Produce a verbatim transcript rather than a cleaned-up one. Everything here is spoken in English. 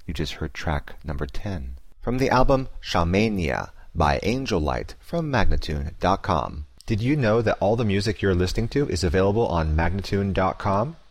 You just heard track number ten. From the album Shamania by Angel Light from Magnatune dot com. Did you know that all the music you're listening to is available on Magnatune dot com?